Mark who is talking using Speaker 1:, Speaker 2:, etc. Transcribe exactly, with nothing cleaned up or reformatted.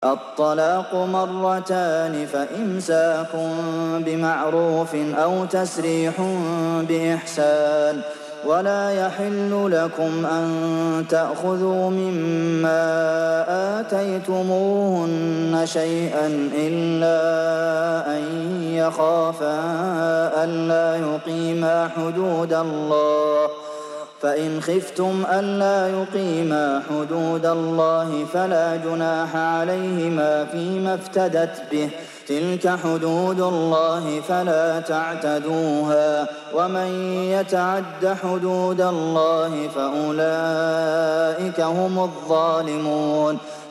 Speaker 1: الطلاق مرتان فإمساك بمعروف أو تسريح بإحسان ولا يحل لكم أن تأخذوا مما آتيتموهن شيئا إلا أن يخافا ألا يقيما حدود الله فإن خفتم ألا يقيما حدود الله فلا جناح عليهما فيما افتدت به تلك حدود الله فلا تعتدوها ومن يتعد حدود الله فأولئك هم الظالمون